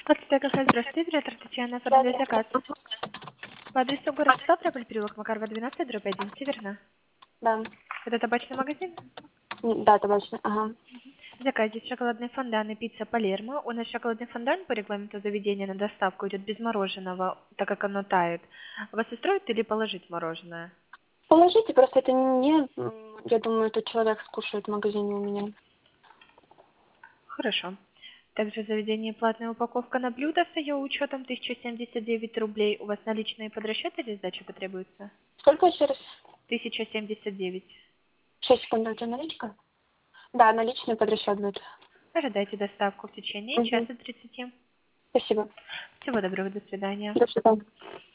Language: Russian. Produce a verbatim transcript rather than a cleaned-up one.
Здравствуйте, кафе, здравствуйте, директор Татьяна, Да, оформляю заказ. По адресу город Ставрополь, переулок Макарова, двенадцать, дробь один, Северно. да, Это табачный магазин? М, да, точно, ага. В заказе шоколадный фондан и пицца Палермо. У нас шоколадный фондан по регламенту заведения на доставку идет без мороженого, так как оно тает. Вас устроит или положить мороженое? Положите, просто это не, м, я думаю, этот человек скушает в магазине у меня. Хорошо. Также в заведении платная упаковка на блюдо с ее учетом тысяча семьдесят девять рублей. У вас наличные под расчет или сдача потребуется? Сколько еще раз? тысяча семьдесят девять. Шесть секунд, это наличка? Да, наличный под расчет будет. Ожидайте доставку в течение Угу. часа тридцати. Спасибо. Всего доброго, до свидания. До свидания.